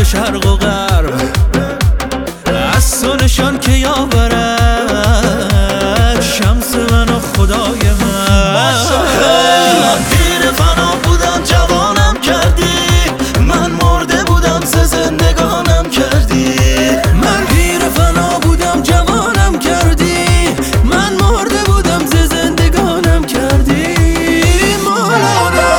شرق و غرب از تو نشان که یاورد شمس من و خدای من پیر فنا بودم جوانم کردی، من مرده بودم ز زندگانم کردی. من پیر فنا بودم جوانم کردی، من مرده بودم ز زندگانم کردی. مولانا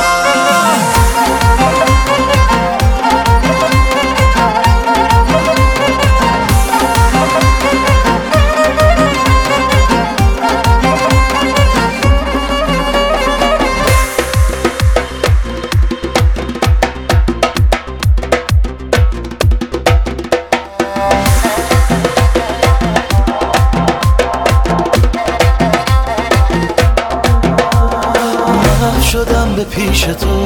شدم به پیش تو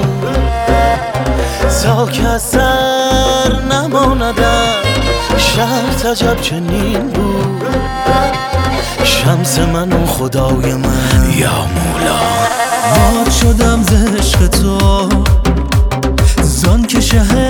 تا که از سر نماندم، شرط عجب چنین بود شمس من و خدای من. یا مولا مات شدم ز عشق تو زان که شه